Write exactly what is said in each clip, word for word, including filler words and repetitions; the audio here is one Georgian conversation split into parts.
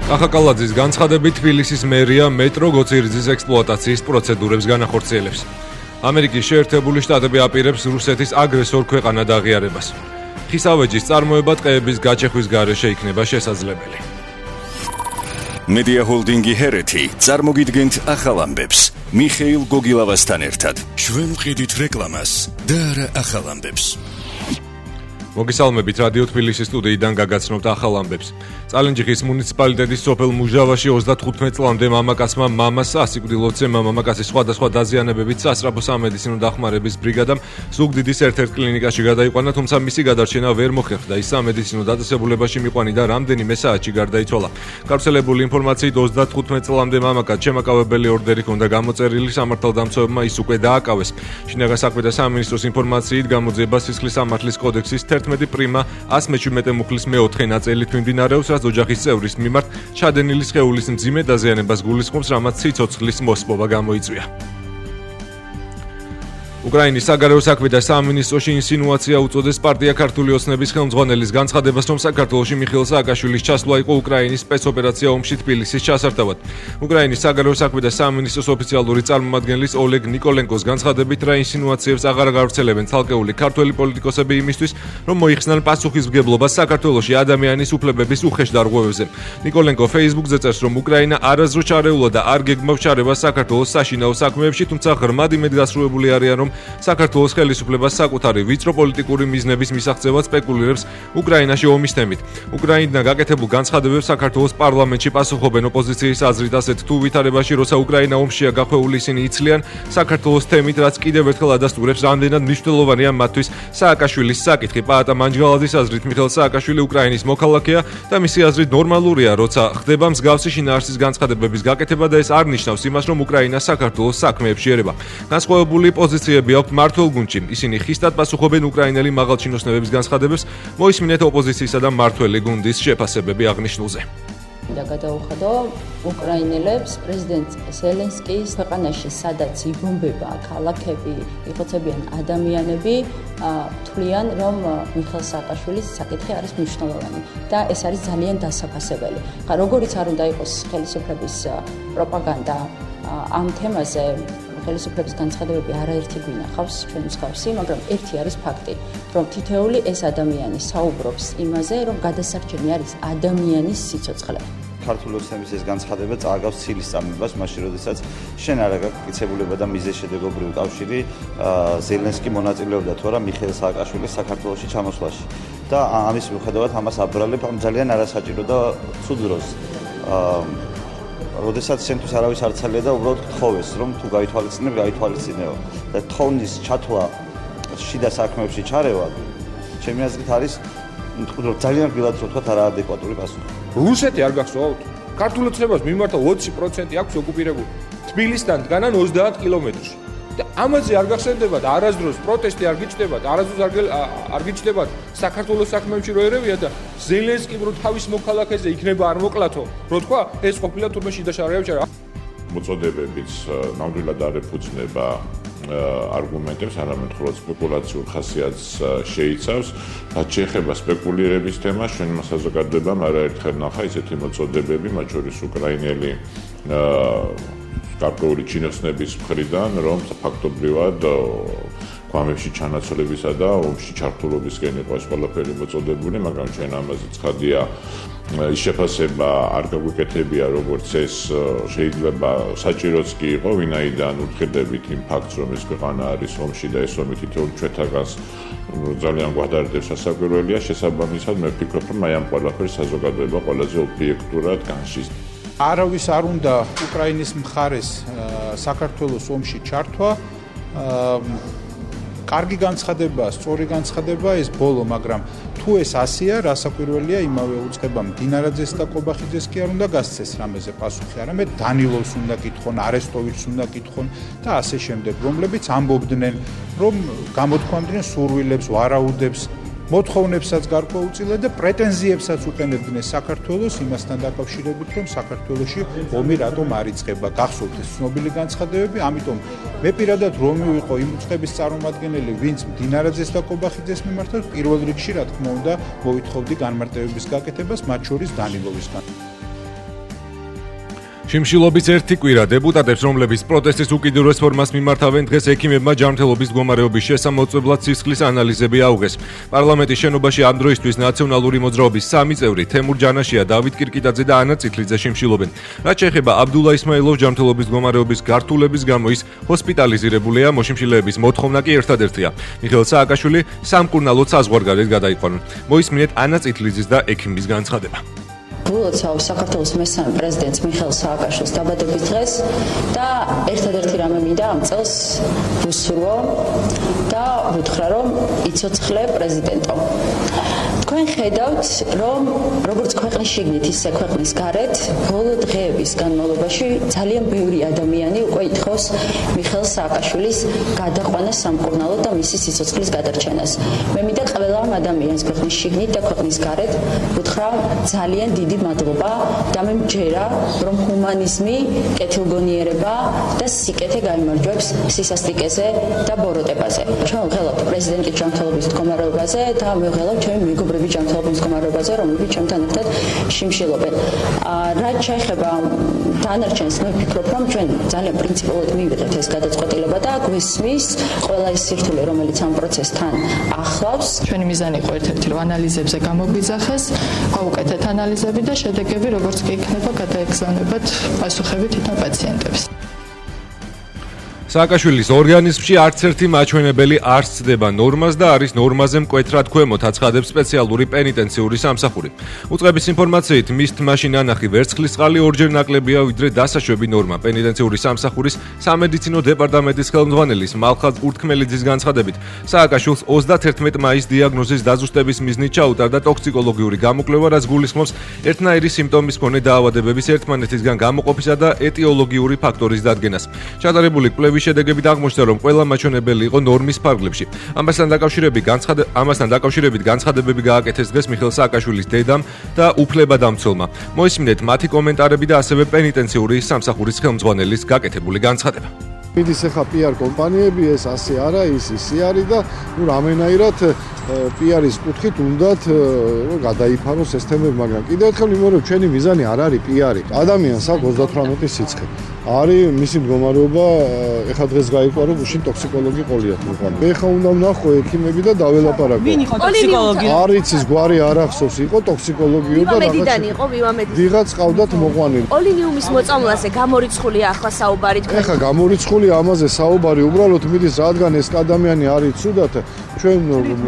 კახაკალაძის განცხადებით თბილისის მერია მეტრო გოძირძის ექსპლუატაციის პროცედურებს განახორციელებს. ამერიკის შეერთებული შტატები აპირებს რუსეთის აგრესორ ქვეყანად აღიარებას. ხისავეჯის წარმოება ტყეების გაჩეხვის გარეშე იქნება შესაძლებელი. მედია ჰოლდინგი ჰერეთი წარმოგიდგენთ ახალ ამბებს. მიხეილ გოგილავასთან ერთად. ჩვენ ვყიდით რეკლამას და არა ახალ ამბებს. მოგესალმებით რადიო თბილისის სტუდიიდან გაგაცნობთ ახალ ამბებს. წალენჯიხის მუნიციპალიტეტის სოფელ მუჟავაში ოცდათხუთმეტ წლამდე მამაკაცმა მამას სასიკვდილოცემა მამაკაცის სხვადასხვა დაზიანებებით სასწრაფო სამედიცინო დახმარების ბრიგადამ ზუგდიდის ერთ-ერთ კლინიკაში გადაიყვანა, თუმცა მისი გადარჩენა ვერ მოხერხდა. ის სამედიცინო დაწესებულებაში მიყვანიდა რამდენიმე საათში გარდაიცვალა. გავრცელებული ინფორმაციით ოცდათხუთმეტ წლამდე მამაკაც შემაკავებელი ორდერი ჰქონდა გამოწერილი, სამართალდამცავებმა ის უკვე დააკავეს. შინაგან საქმეთა სამინისტროს ინფორმაციით გამოძიება სისხლის სამართლის კოდექსის თერთმეტი პრიმა ასი მეჩვიდმეტე მუხლის მეოთხე ნაწილით მიმდინარეობს, რაც ოჯახის წევრის მიმართ ჩადენილი სხეულის მძიმე დაზიანებას გულისხმობს, რამაც სიცოცხლის მოსპობა გამოიწვია. უკრაინის საგარეო საქმეთა სამინისტროში ინსინუაცია უწოდეს პარტია ქართული ოცნების ხელმძღვანელის განცხადებას, რომ საქართველოში მიხეილ სააკაშვილის ჩასვლა იყო უკრაინის სპეცოპერაცია ომში თბილისის ჩასართავად. უკრაინის საგარეო საქმეთა სამინისტროს ოფიციალური წარმომადგენლის ოლეგ ნიკოლენკოს განცხადებით, რა ინსინუაციებს აღარ გავრცელებენ ცალკეული ქართველი პოლიტიკოსები იმისთვის, რომ მოიხსნან პასუხისმგებლობას საქართველოში ადამიანის უფლებების უხეშ დარღვევებზე. ნიკოლენკო Facebook-ზე წერს, რომ უკრაინა არასდროს ჩარეულა და არ გეგმავს ჩარევას საქართველოს საშინაო საქმეებში, თუმცა ღრმად იმედგასრუებული არიან, რომ საქართველოს ხელისუფლებას საკუთარი ვიწრო პოლიტიკური მიზნების მისაღწევად სპეკულირებს უკრაინაში ომის თემით. უკრაინიდან გაკეთებულ განცხადებებს საქართველოს პარლამენტში პასუხობენ ოპოზიციის აზრით ასეთ თუ ვითარებაში, როცა უკრაინა ომშია გახვეული, ისინი იცლიან საქართველოს თემით, რაც კიდევ ერთხელ ადასტურებს, რამდენად მნიშვნელოვანია მათთვის სააკაშვილის საკითხი. პაატა მანჯგალაძის აზრით მიხეილ სააკაშვილი უკრაინის მოქალაქეა და მისი აზრით ნორმალურია, როცა ხდება მსგავსი შინაარსის განცხადებების გაკეთება და ეს არ ნიშნავს იმას, რომ უკრაინა საქართველოს საქმეებში ერება. განსხვავებული პოზიციები აქვთ მმართველ გუნდში. ისინი ხისტად პასუხობენ უკრაინელი მაღალჩინოსნების განცხადებებს, მოისმინეთ ოპოზიციისა და მმართველი გუნდის შეფასებები აღნიშნულზე. და გადაუხადო უკრაინელებს პრეზიდენტ ზელენსკის ქვეყანაში, სადაც იბომბება ქალაქები, იხოცებიან ადამიანები, თვლიან, რომ მიხეილ სააკაშვილის საკითხი არის მნიშვნელოვანი და ეს არის ძალიან დასაფასებელი. ხა როგორიც არ უნდა იყოს ხელისუფლების პროპაგანდა ამ თემაზე, ხელისუფლების განცხადებები არაერთი გვინახავს ჩვენ მსგავსი, მაგრამ ერთი არის ფაქტი, რომ თითოეული ეს ადამიანი საუბრობს იმაზე, რომ გადასარჩენი არის ადამიანის სიცოცხლე. ქართული ოცნების ეს განცხადება წააგავს ცილის წამებას, მაშინ როდესაც შენ არ აქვს კიცებულება და მიზეზშედეგობრივი კავშირი ზელენსკი მონაწილეობდა თუ არა მიხეილ სააკაშვილის საქართველოში ჩამოსვლაში. და ამის მიუხედავად ამას აბრალებ ამ ძალიან არასაჭირო და ცუდ დროს. როდესაც შენთვის არავის არ ცალია და უბრალოდ გთხოვეს, რომ თუ გაითვალისწინებ, გაითვალისწინეო. და თხოვნის ჩათვლა შიდა საქმეებში ჩარევა, ჩემი აზრით არის ძალიან გილად რო თქვა არაადეკვატური პასუხი. რუსეთი არ გახსოვთ? ქართულ ოცნებას მიმართა ოცი პროცენტი აქვს ოკუპირებული. თბილისთან დგანან ოცდაათ კილომეტრში. და ამაზე არ გახსენდებათ, არასდროს პროტესტი არ გიჩნდებათ, არასდროს არ გიჩნდებათ საქართველოს საქმეებში რო ერევია და ზელენსკიმ რო თავის მოქალაქეზე იქნება არ მოკლათო. რო თქვა, ეს ყოფილა თურმე შიდა შარევჭა. მოწოდებებიც ნამდვილად არ ეფუძნება არგუმენტებს, არამედ მხოლოდ სპეკულაციურ ხასიათს შეიცავს. რაც შეეხება სპეკულირების თემას, ჩვენმა საზოგადოებამ არაერთხელ ნახა ისეთი მოწოდებები, მათ შორის უკრაინელი გარკვეული ჩინოსნების მხრიდან, რომ ფაქტობრივად გვამებში ჩანაცვლებისა და ომში ჩართულობისკენ იყო ეს ყველაფერი მოწოდებული, მაგრამ ჩვენ ამაზე ცხადია ის შეფასება არ გაგვიკეთებია, როგორც ეს შეიძლება საჭიროც კი იყო, ვინაიდან უთხრდებით იმ ფაქტს, რომ ეს ქვეყანა არის ომში და ეს ომი თითოეულ ჩვენთაგანს ძალიან გვადარდებს სასაკვირველია, შესაბამისად მე ვფიქრობ, რომ აი ამ ყველაფერს საზოგადოება ყველაზე ობიექტურად განშის. არავის არ უნდა უკრაინის მხარეს საქართველოს ომში ჩართვა. კარგი განცხადებაა, სწორი განცხადებაა ეს ბოლო, მაგრამ თუ ეს ასია, რასაკვირველია, იმავე უწყება მდინარაძეს და კობახიძეს კი არ უნდა გასცეს რამეზე პასუხი, არამედ დანილოვს უნდა კითხონ, არესტოვიჩს უნდა კითხონ და ასე შემდეგ, რომლებიც ამბობდნენ, რომ გამოთქვამდნენ სურვილებს, ვარაუდებს, მოთხოვნებსაც გარკვეულწილად და პრეტენზიებსაც უყენებდნენ საქართველოს იმასთან დაკავშირებით, რომ საქართველოში ომი რატომ არ იწყება. გახსოვთ ეს ცნობილი განცხადებები, ამიტომ მე პირადად რომ მივიყო იმ უწყების წარმომადგენელი, ვინც მდინარაძეს და კობახიძეს მიმართა, პირველ რიგში რა თქმა უნდა მოვითხოვდი განმარტებების გაკეთებას, მათ შორის დანილოვისგან. შიმშილობის ერთი კვირა დეპუტატებს, რომლებიც პროტესტის უკიდურეს ფორმას მიმართავენ, დღეს ექიმებმა ჯანმრთელობის მდგომარეობის შესამოწმებლად სისხლის ანალიზები აუღეს. პარლამენტის შენობაში ამ დროისთვის ნაციონალური მოძრაობის სამი წევრი თემურ ჯანაშია, დავით კირკიტაძე და ანა წითლიძე შიმშილობენ. რაც შეეხება აბდულა ისმაილოვს ჯანმრთელობის მდგომარეობის გართულების გამო ის ჰოსპიტალიზირებულია, მოშიმშილეების მოთხოვნა კი ერთადერთია. მიხეილ სააკაშვილი სამკურნალოდ საზღვარგარეთ გადაიყვანონ. მოისმინეთ ანა წითლიძის და ექიმის განცხადება. ვილოცავ საქართველოს მესამე პრეზიდენტს მიხეილ სააკაშვილის დაბადების დღეს და ერთადერთი რამე მინდა ამ წელს ვუსურვო და ვუთხრა რომ იცოცხლე პრეზიდენტო. თქვენ ხედავთ რომ როგორც ქვეყნის შიგნით ისე ქვეყნის გარეთ ბოლო დღეების განმავლობაში ძალიან ბევრი ადამიანი უკვე ითხოვს მიხეილ სააკაშვილის გადაყვანას სამკურნალოდ და მისი სიცოცხლის გადარჩენას. მე მინდა ყველა ამ ადამიანს ქვეყნის შიგნით და ქვეყნის გარეთ ვუთხრა ძალიან დიდი მადლობა და მე მჯერა რომ ჰუმანიზმი, კეთილგონიერება და სიკეთე გაიმარჯვებს სისასტიკეზე და ბოროტებაზე. ჩვენ ვღელავთ პრეზიდენტის ჯანმრთელობის მდგომარეობაზე და მე ვღელავ ჩემი მეგობრების ჯანმრთელობის მდგომარეობაზე, რომლებიც ჩემთან ერთად შიმშილობენ. რაც შეეხება დანარჩენს, მე ვფიქრობ, რომ ჩვენ ძალიან პრინციპულად მივიღეთ ეს გადაწყვეტილება და გვესმის ყველა ის სირთულე, რომელიც ამ პროცესთან ახლავს. ჩვენი მიზანი იყო ერთ-ერთი რომ ანალიზებზე გამოგვიძახეს, აუკეთეთ ანალიზები და შედეგები როგორც კი იქნება გადაეგზავნებათ პასუხები თვითონ პაციენტებს. სააკაშვილის ორგანიზმში არც ერთი მაჩვენებელი არ ცდება ნორმას და არის ნორმაზე მკვეთრად ქვემოთ აცხადებს სპეციალური პენიტენციური სამსახური. უწყების ინფორმაციით მის თმაში ნანახი ვერცხლისწყალი ორჯერ ნაკლებია ვიდრე დასაშვები ნორმა. პენიტენციური სამსახურის სამედიცინო დეპარტამენტის ხელმძღვანელის მალხაზ ურთქმელიძის განცხადებით, სააკაშვილს ოცდათერთმეტი მაისს დიაგნოზის დაზუსტების მიზნით ჩაუტარდა ტოქსიკოლოგიური გამოკვლევა, რაც გულისხმობს ერთნაირი სიმპტომის მქონე დაავადებების ერთმანეთისგან გამოყოფისა და ეტიოლოგიური ფაქტორის დადგენას. ჩატარებული კვლევის შედეგებით აღმოჩნდა, რომ ყველა მაჩვენებელი იყო ნორმის ფარგლებში. ამასთან დაკავშირებით განცხადებით, ამასთან დაკავშირებით განცხადებები გააკეთეს დღეს მიხეილ სააკაშვილის დედამ და უფლებადამცველმა. მოისმინეთ მათი კომენტარები და ასევე პენიტენციური სამსახურის ხელმძღვანელის გაკეთებული განცხადება. მიდის ახლა პიარ კომპანიები, ეს ასე არა, ის ისი არის და ნუ რამენაირად პიარის კუთხით უნდათ გადაიფაროს ეს თემები, მაგრამ კიდევ ერთხელ ვიმეორებ, ჩვენი მიზანი არ არის პიარი. ადამიანს აქვს ოცდათვრამეტი სიცხე. არის მისი მდგომარეობა, ეხლა დღეს გაიგო რომ უშინ ტოქსიკოლოგი ყოლიათ მიყავ. მე ხა უნდა ვნახო ექიმები და დაველაპარაკო. ვინ იყო ტოქსიკოლოგი? არის ის გვარი არ ახსოვს, იყო ტოქსიკოლოგიო და რაღაც. მედიდან იყო ვივამედი. ვიღაც ყავდათ მოყვანილი. პოლინიუმის მოწამვლაზე გამორიცხულია ახლა საუბარი თქვენ. ეხლა გამორიცხულია ამაზე საუბარი, უბრალოდ მიდის რადგან ეს ადამიანი არის ცუდად, ჩვენ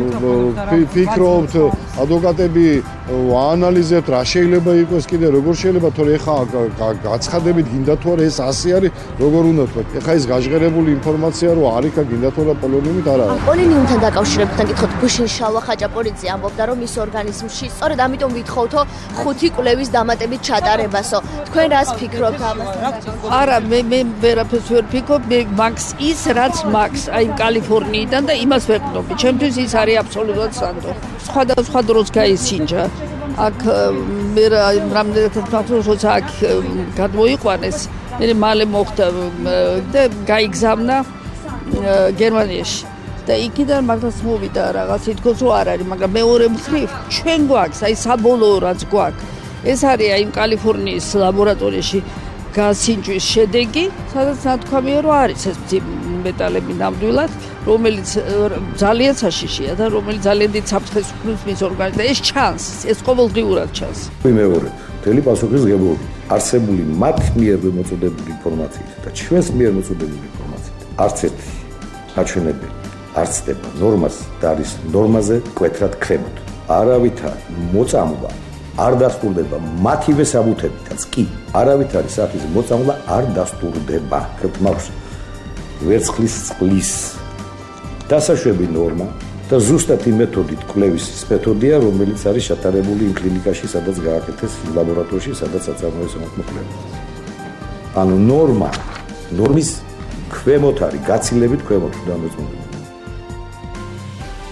ფიქრობთ, ადვოკატები აანალიზებთ, რა შეიძლება იყოს კიდე, როგორ შეიძლება, თორე ეხლა გაცხადებით გინდა თუ არა ეს ასე არის, როგორ უნდა თქვა. ეხლა ეს გაჟღერებული ინფორმაცია რო არის, გინდა თუ არა პოლონიუმით არ არის. პოლინიუმთან დაკავშირებთან გითხოთ, გუშინ შალვა ხაჭაპურიძე ამბობდა, რომ ის ორგანიზმში, სწორედ ამიტომ ვითხოვთო ხუთი კვლევის დამატებით ჩატარებასო. თქვენ რას ფიქრობთ ამასთან? არა, მე მე ვერაფერს ვერ ფიქრობ, მე მაგს ის რაც მაგს, აი კალიფორნიიდან და იმას ვეყნობი. ჩემთვის ის არის აბსოლუტურად სანდო. სხვადასხვა დროს გაისინჯა. აქ მე რამდენად მახსოვს, როცა აქ გადმოიყვანეს, მე მალე მოხდა და გაიგზავნა გერმანიაში. და იქიდან მაგას მოვიდა რაღაც თითქოს რო არ არის, მაგრამ მეორე მხრივ ჩვენ გვაქვს, აი საბოლოო რაც გვაქვს. ეს არის აი კალიფორნიის ლაბორატორიაში გასინჯვის შედეგი, სადაც ნათქვამია რომ არის ეს მეტალები ნამდვილად, რომელიც ძალიან საშიშია და რომელიც ძალიან დიდ საფრთხეს უქმნის მის ორგანიზმს და ეს ჩანს, ეს ყოველდღიურად ჩანს. ვიმეორებ, მთელი პასუხისმგებლობა არსებული მათ მიერ მოწოდებული ინფორმაციით და ჩვენს მიერ მოწოდებული ინფორმაციით არც ერთი მაჩვენებელი არ ცდება ნორმას და არის ნორმაზე მკვეთრად ქვემოთ. არავითარ მოწამვლა არ დასტურდება მათივე საბუთებითაც კი არავითარი სახის მოწამვლა არ დასტურდება. თმავს ვერცხლის წყლის დასაშვები ნორმა და ზუსტად იმ მეთოდით კვლევის მეთოდია, რომელიც არის ჩატარებული იმ კლინიკაში, სადაც გააკეთეს ლაბორატორიაში, სადაც აწარმოეს მოკვლევა. ანუ ნორმა, ნორმის ქვემოთ არის, გაცილებით ქვემოთ დამოწმებული.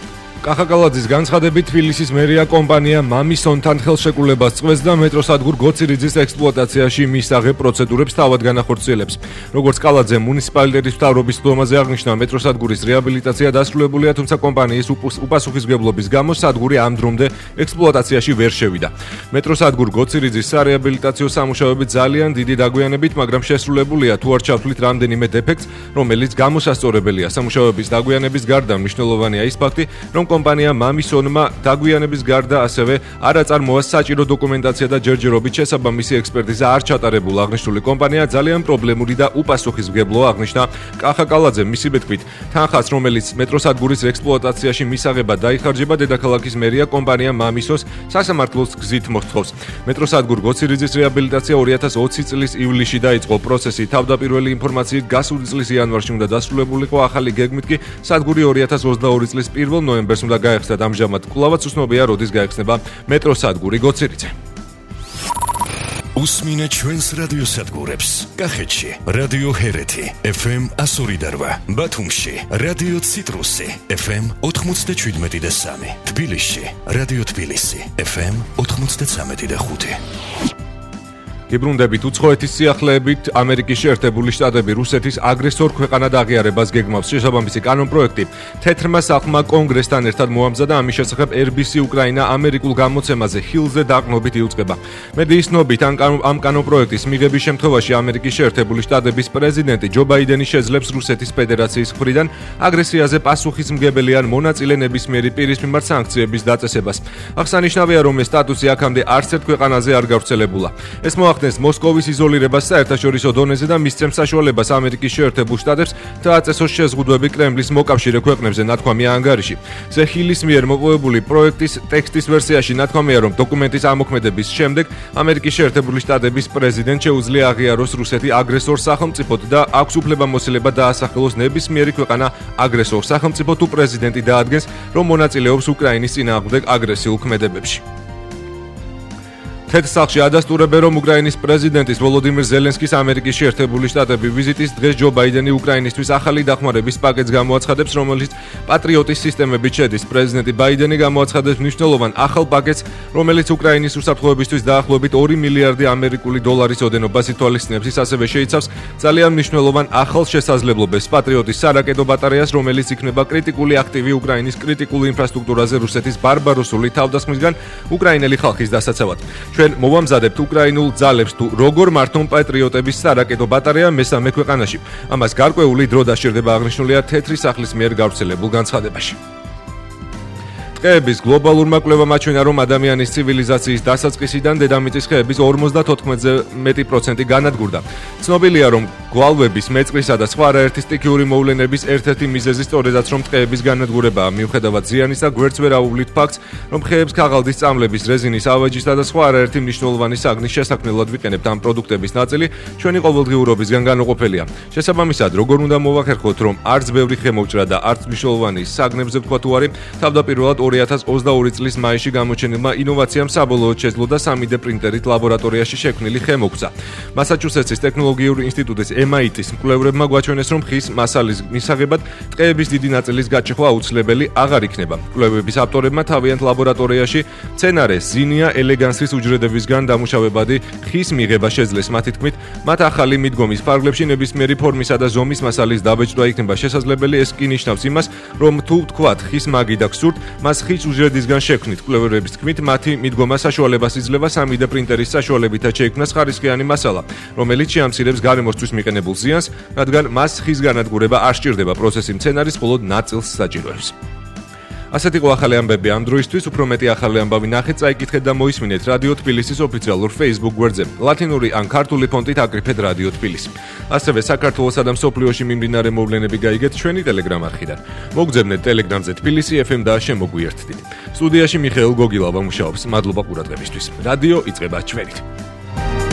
კახაკალაძის განცხადებით თბილისის მერია კომპანია მამისონთან ხელშეკრულებას წყვეს და მეტროსადგურ გოცირიძის ექსპლუატაციაში მისაღებ პროცედურებს თავად განახორციელებს. როგორც კალაძე მუნიციპალიტეტის მთავრობის სხდომაზე აღნიშნა, მეტროსადგურის რეაბილიტაცია დასრულებულია, თუმცა კომპანიის უპასუხისმგებლობის გამო სადგური ამ დრომდე ექსპლუატაციაში ვერ შევიდა. მეტროსადგურ გოცირიძის სარეაბილიტაციო სამუშაოები ძალიან დიდი დაგვიანებით, მაგრამ შესრულებულია თუ არ ჩავთვლით რამდენიმე დეფექტს, რომელიც გამოსასწორებელია. სამუშაოების დაგვიანების გარდა მნიშვნელოვანია ის ფაქტი, რომ კომპანია მამისონმა დაგვიანების გარდა ასევე არ აწარმოა საჭირო დოკუმენტაცია და ჯერჯერობით შესაბამისი ექსპერტიზა არ ჩატარებულა. აღნიშნული კომპანია ძალიან პრობლემური და უპასუხისმგებლოა, აღნიშნა კახაკალაძე. მისი თქმით, თანხას, რომელიც მეტროსადგურის ექსპლუატაციაში მისაღებად დაიხარჯება, დედაქალაქის მერია კომპანია მამისოს სასამართლოს გზით მოსთხოვს. მეტროსადგურ გოცირიძის რეაბილიტაცია ორი ათას ოცი წლის ივლისში დაიწყო. პროცესი თავდაპირველი ინფორმაციით გასული წლის იანვარში უნდა დასრულებულიყო, ახალი გეგმით კი სადგური ორი ათას ოცდაორი წლის პირველ ნოემბერს უნდა გაიხსნათ. ამჟამად კვლავაც უცნობია, როდის გაიხსნება მეტროსადგური გოცირიძე. უსმინე ჩვენს რადიოსადგურებს. კახეთში რადიო ჰერეთი ეფ ემ εκατო ორი და რვა, ბათუმში რადიო ციტრუსი ეფ ემ ოთხმოცდაშვიდმეტი და სამი, თბილისში რადიო თბილისი ეფ ემ ოთხმოცდაცამეტი და ხუთი. გიბრუნდებით უცხოეთის სიახლეებით ამერიკის შეერთებული შტატები რუსეთის აგრესორ ქვეყანად აღიარებას გეგმავს. შესაბამისი კანონპროექტი თეთრმა სახლმა კონგრესთან ერთად მოამზადა, ამის შესახებ эр ბი სი უკრაინა ამერიკულ გამოცემაზე ჰილზე დაყრდნობით იუწყება. მედიის ცნობით, ამ კანონპროექტის მიღების შემთხვევაში ამერიკის შეერთებული შტატების პრეზიდენტი ჯო ბაიდენი შეძლებს რუსეთის ფედერაციის მხრიდან აგრესიაზე პასუხისმგებელი ან მონაწილე ნებისმიერი პირის მიმართ სანქციების დაწესებას. აღსანიშნავია, რომ ეს სტატუსი აქამდე არც ერთ ქვეყანაზე არ გავრცელებულა. ეს მოახდენს მოსკოვის იზოლირებას საერთაშორისო დონეზე და მისცემს საშუალებას ამერიკის შეერთებულ შტატებს დააწესოს შეზღუდვები კრემლის მოკავშირე ქვეყნებზე, ნათქვამია ანგარიში. ზეჰილის მიერ მოპოვებული პროექტის ტექსტის ვერსიაში ნათქვამია, რომ დოკუმენტის ამოქმედების შემდეგ ამერიკის შეერთებული შტატების პრეზიდენტ შეუძლია აღიაროს რუსეთი აგრესორ სახელმწიფოდ და აქვს უფლებამოსილება დაასახელოს ნებისმიერი ქვეყანა აგრესორ სახელმწიფო თუ პრეზიდენტი დაადგენს, რომ მონაწილეობს უკრაინის წინააღმდეგ აგრესიულ ქმედებებში. თეთრ სახლში ადასტურებენ, რომ უკრაინის პრეზიდენტის ვოლოდიმირ ზელენსკის ამერიკის შეერთებული შტატების ვიზიტის დღეს ჯო ბაიდენი უკრაინისთვის ახალი დახმარების პაკეტს გამოაცხადებს, რომელიც პატრიოტის სისტემებით შედის. პრეზიდენტი ბაიდენი გამოაცხადებს მნიშვნელოვან ახალ პაკეტს, რომელიც უკრაინის უსაფრთხოებისთვის დაახლოებით ორი მილიარდი ამერიკული დოლარის ოდენობას ითვალისწინებს. ის ასევე შეიცავს ძალიან მნიშვნელოვან ახალ შესაძლებლობებს პატრიოტის სარაკეტო ბატარეას, რომელიც იქნება კრიტიკული აქტივი უკრაინის კრიტიკულ ინფრასტრუქტურაზე რუსეთის ბარბაროსული თავდასხმისგან უკრაინელი ხალხის დასაცავად. ჩვენ მოვამზადებთ უკრაინულ ძალებს თუ როგორ მართონ პატრიოტების სარაკეტო ბატარეა მესამე ქვეყანაში. ამას გარკვეული დრო დასჭირდება, აღნიშნულია თეთრი სახლის მიერ გავრცელებულ განცხადებაში. ტყეების გლობალურმა კვლევამ აჩვენა, რომ ადამიანის ცივილიზაციის დასაწყისიდან დედამიწის ხეების ორმოცდათოთხმეტზე მეტი პროცენტი განადგურდა. ცნობილია, რომ გვალვების, მეწყრისა და სხვა არაერთი სტიქიური მოვლენების ერთ-ერთი მიზეზი სწორედაც რომ ტყეების განადგურებაა. მიუხედავად ზიანისა, გვერდს ვერ აუვლით ფაქტს, რომ ხეებს ქაღალდის წამლების, რეზინის, ავეჯისა და სხვა არაერთი მნიშვნელოვანი საგნის შესაქმნელად ვიყენებთ. ამ პროდუქტების ნაწილი ჩვენი ყოველდღიურობისგან განუყოფელია. შესაბამისად, როგორ უნდა მოვახერხოთ, რომ არც ბევრი ხე მოჭრა და არც მნიშვნელოვანი საგნებზე თქვა თუ არის, თავდაპირველად ორი ათას ოცდაორი წლის მაისში გამოჩენილმა ინოვაციამ საბოლოოდ შეძლო და სამი დე პრინტერით ლაბორატორიაში შექმნილი ხე მოგცა. მასაჩუსეტსის ტექნოლოგიური ინსტიტუტის ემ აი ტის მკვლევრებმა გვაჩვენეს, რომ ხის მასალის მისაღებად ტყეების დიდი ნაწილის გაჩეხვა აუცილებელი აღარ იქნება. მკვლევების ავტორებმა თავიანთ ლაბორატორიაში მცენარე ზინია ელეგანსის უჯრედებისგან დამუშავებადი ხის მიღება შეძლეს. მათი თქმით, მათ ახალი მიდგომის ფარგლებში ნებისმიერი ფორმისა და ზომის მასალის დაბეჭდვა იქნება შესაძლებელი. ეს კი ნიშნავს იმას, რომ თუ ვთქვათ ხის მაგი და გსურთ, მას ხის უჯრედისგან შექმნით. მკვლევარების თქმით, მათი მიდგომა საშუალებას იძლევა სამი დე პრინტერის საშუალებითაც შეიქმნას ხარისხიანი მასალა, რომელიც შეამცირებს გარემოსთვის მიყენებულ ზიანს, რადგან მას ხის განადგურება არ სჭირდება. პროცესი მცენარის მხოლოდ ნაწილს საჭიროებს. ასეთ იყო ახალი ამბები ამ დროისთვის. უფრო მეტი ახალი ამბავი ნახეთ, წაიკითხეთ და მოისმინეთ რადიო თბილისის ოფიციალურ Facebook გვერდზე. ლათინური ან ქართული ფონტით აკრიფეთ რადიო თბილისი. ასევე საქართველოსა და მსოფლიოში მიმდინარე მოვლენები გაიგეთ ჩვენი Telegram არხიდან. მოგძებნეთ Telegramზე თბილისი ეფ ემ და შემოგვიერთდით. სტუდიაში მიხეილ გოგილავა მუშაობს. მადლობა ყურადღებისთვის. რადიო იწყება ჩვენით.